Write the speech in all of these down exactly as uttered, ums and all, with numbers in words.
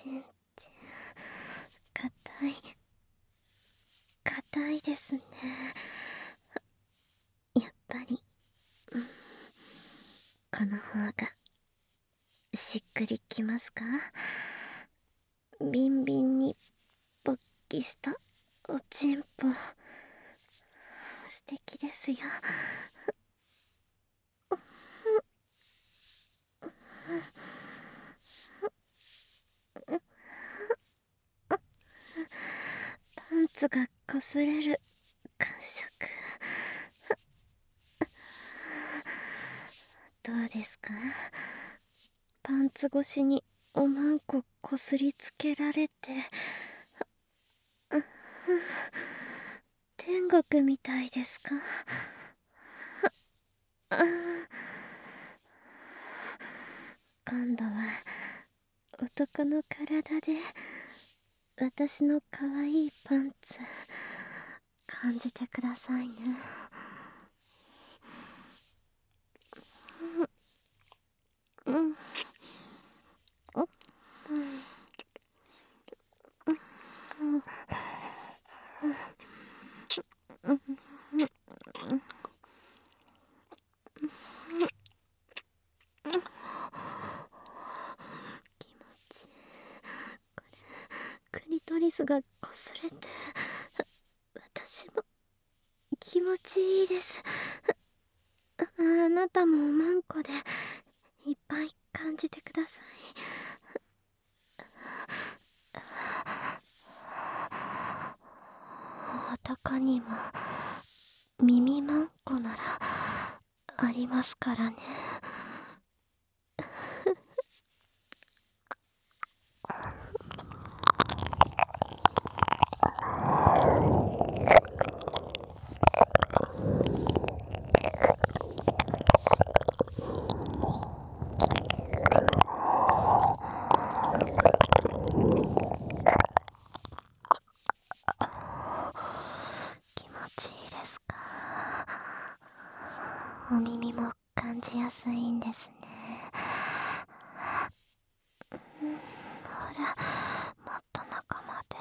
ちんちん、硬い硬いですね。やっぱり、うん、この方がしっくりきますか？ビンビンに勃起したおちんぽ、素敵ですよ。パンツが擦れる感触、どうですか？パンツ越しにおまんここすりつけられて、天国みたいですか？今度は男の体で私の可愛いパンツ感じてくださいね。うんうんクリトリスがこすれて、私も気持ちいいです。あなたもおまんこでいっぱい感じてください。男にも耳まんこならありますからね。気持ちいいですか？お耳も感じやすいんですね。ほら、もっと中まで。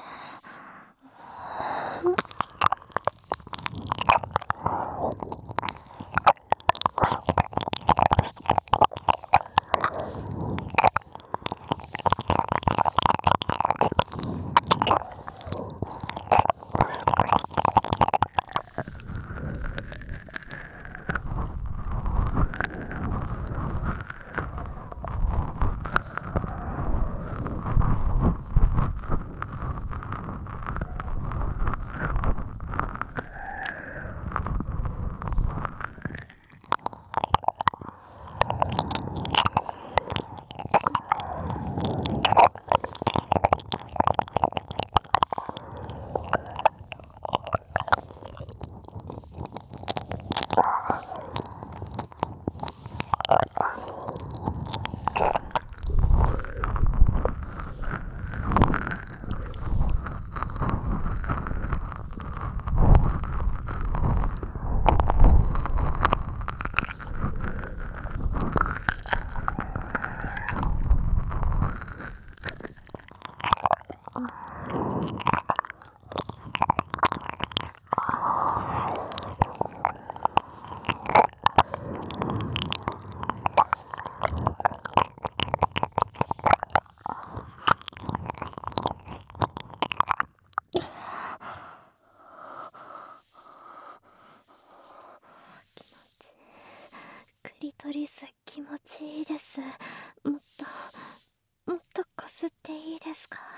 クリトリス気持ちいいです。もっともっとこすっていいですか？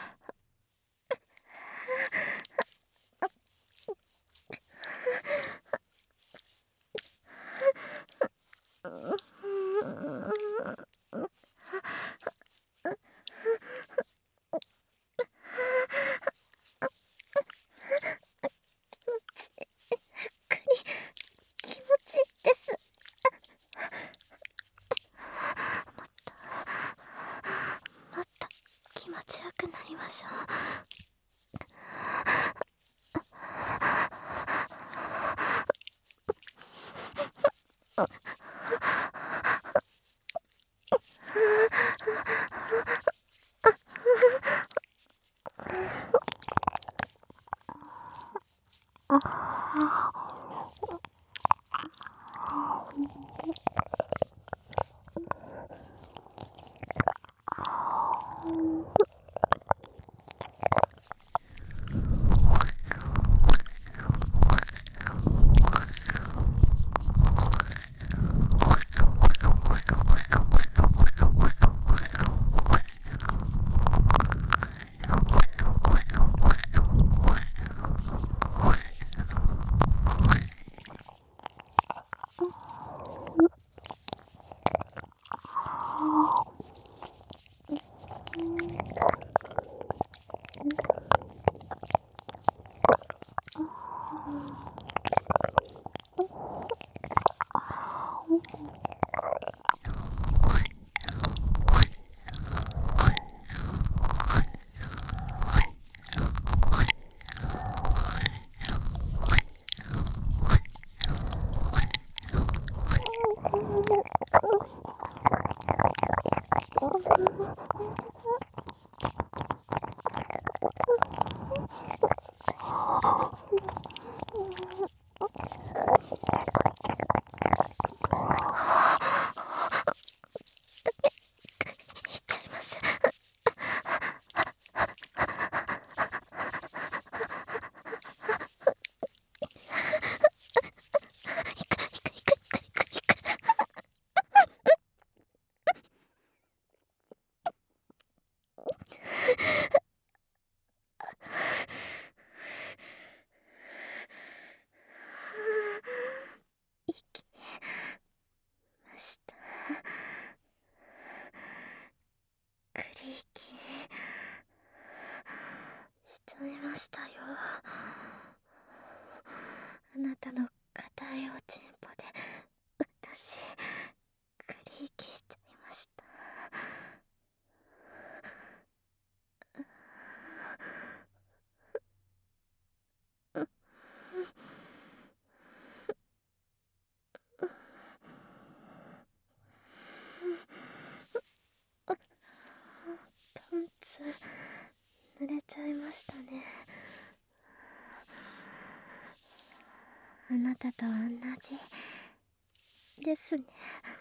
気持ちいいです。もっともっと気持ちよくなりましょう。 したよ。あなたの硬いおちんぽで私クリーキしちゃいました。パンツ濡れちゃいましたね。あなたと同じですね。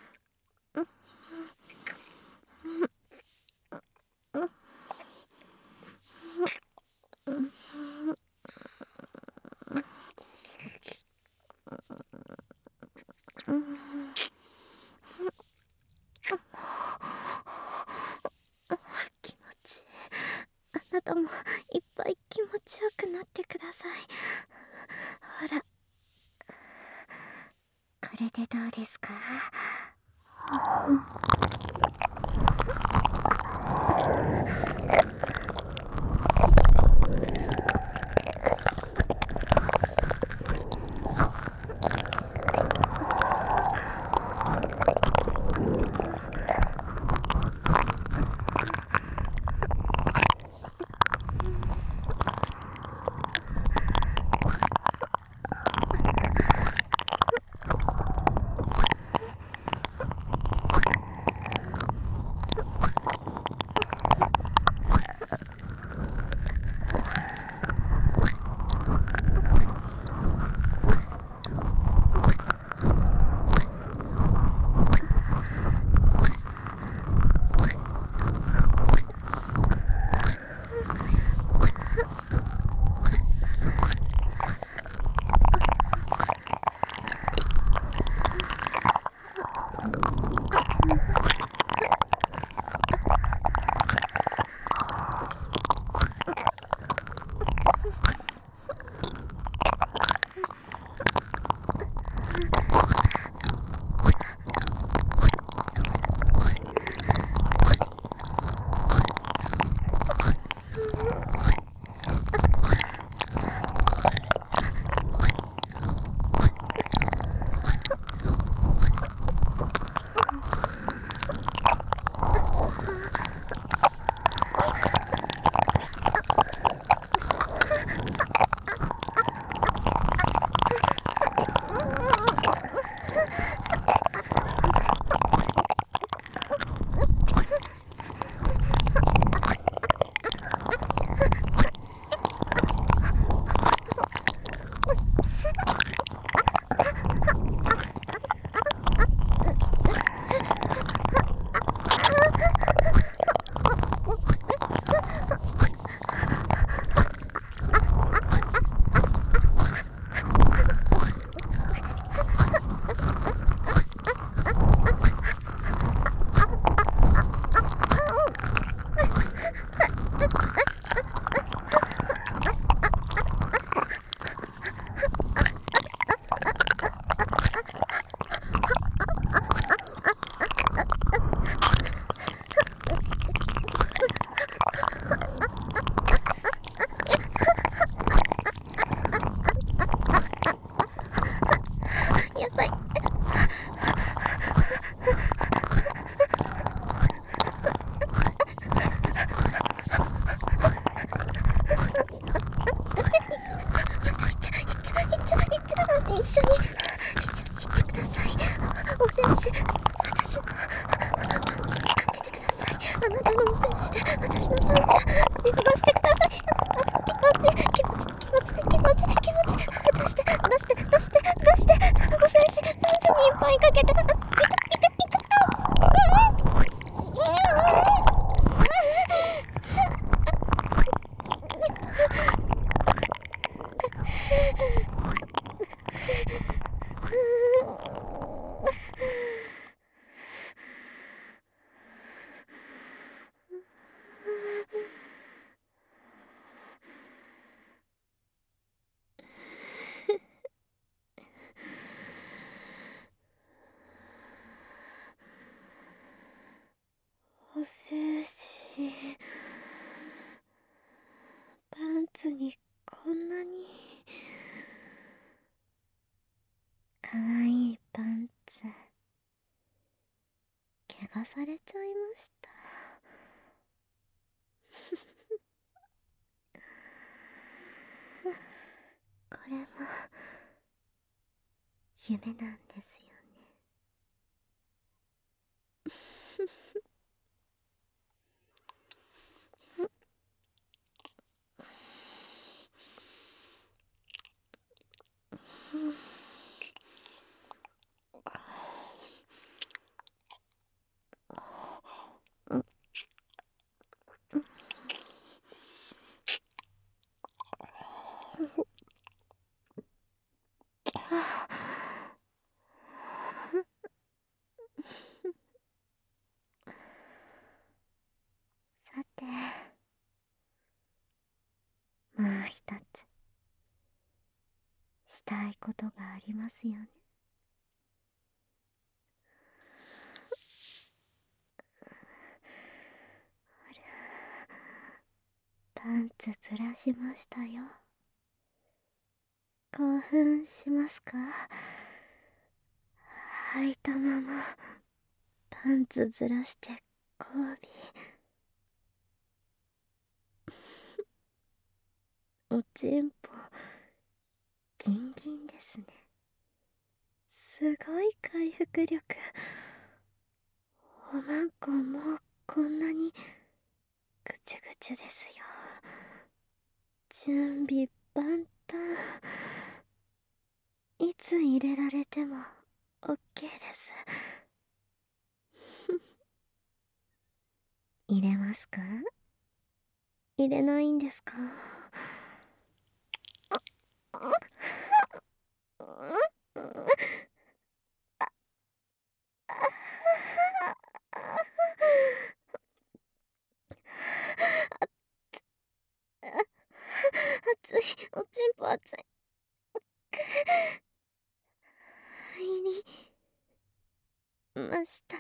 気持ちいい。あなたもいっぱい気持ちよくなってください。ほら、これでどうですか？ 私のパンツ見逃してください。気持ち気持ち気持ち気持ち気持ち出して出して出して出してお精子パンツにいっぱいかけて、いたいたいお精子パンツにこんなにかわいいパンツ怪我されちゃいました。これも夢なんですよね。さて、もう一つしたいことがありますよね。パンツずらしましたよ。興奮しますか？履いたままパンツずらして交尾おちんぽギンギンですね。すごい回復力。おまんこもうこんなにぐちゅぐちゅですよ。準備万端。いつ入れられても オーケー です。入れますか？入れないんですか？熱い、おちんぽ熱い。入りましたね。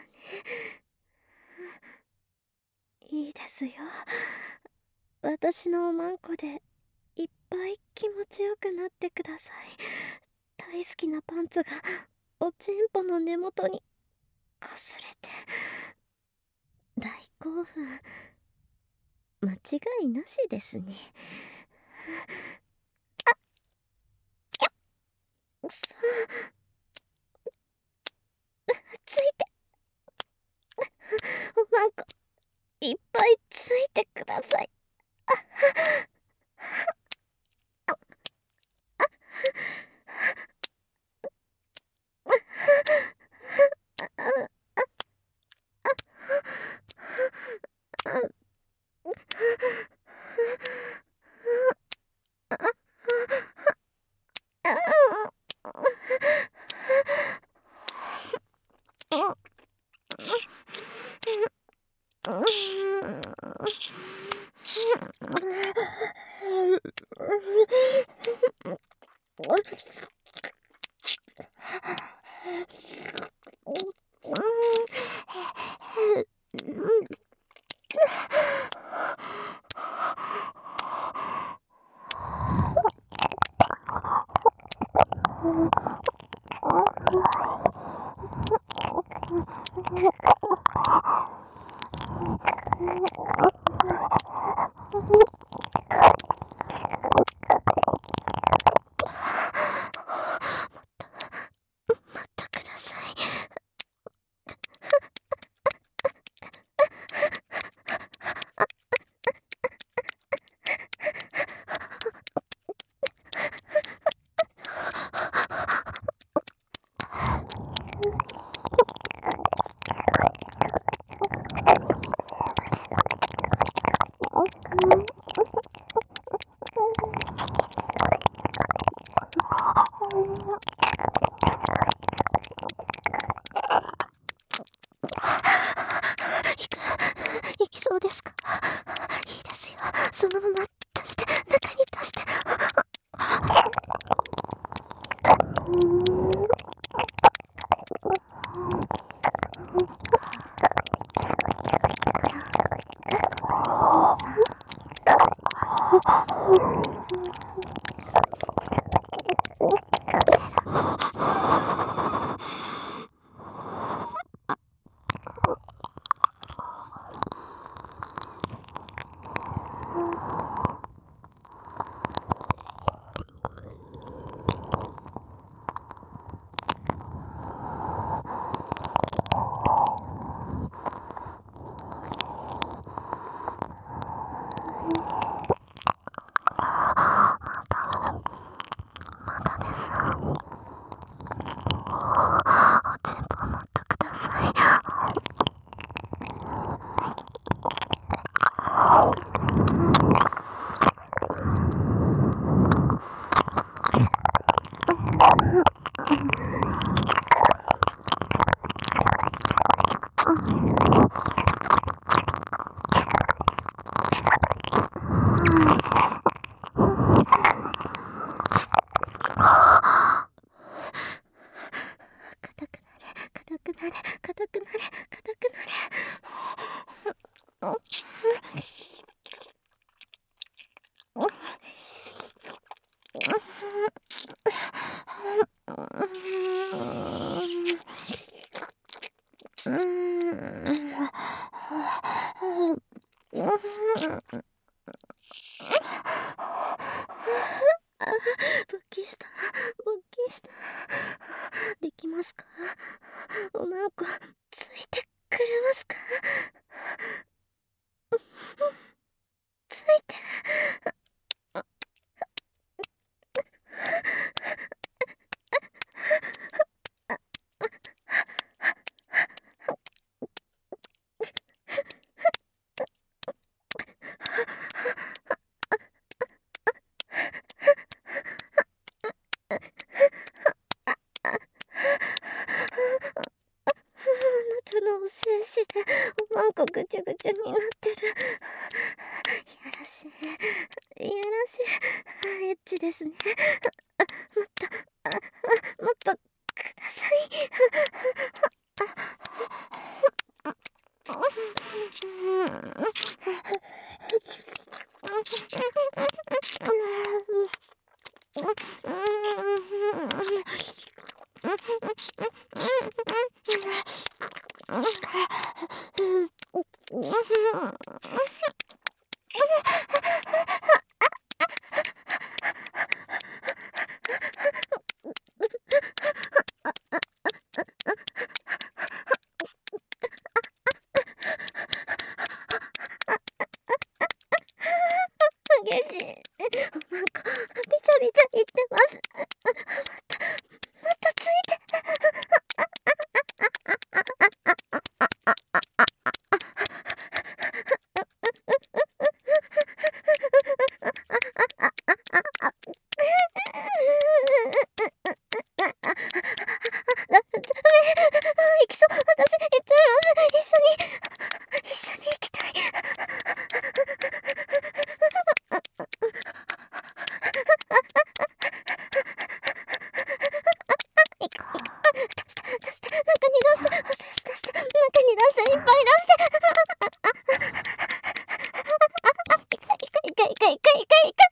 いいですよ。私のおまんこでいっぱい気持ちよくなってください。大好きなパンツがおちんぽの根元にこすれて大興奮。間違いなしですね。そうついておまんこいっぱいついてください。 行く行きそうですか？いいですよ、そのまま足して中に足して。まだです。おちんぽ持ってください。硬くなれ、硬くなれ、硬くなれ、硬くなれ。勃起した、勃起した。できますか？女の子、ついてくれますか？ついて。あなたのお精子でおまんこぐちゅぐちゅになってる。いやらしい、いやらしい。エッチですね。もっと、ああもっとください。激しい。おまんこ、びちゃびちゃいってます。もっと、もっとついて。ダメ、行きそう。私、行っちゃいます。一緒に、一緒に行きたい。いく、いく。出して、出して、中に出して、出して、中に出して、いっぱい出して。いかいかいかいかいかいかいか。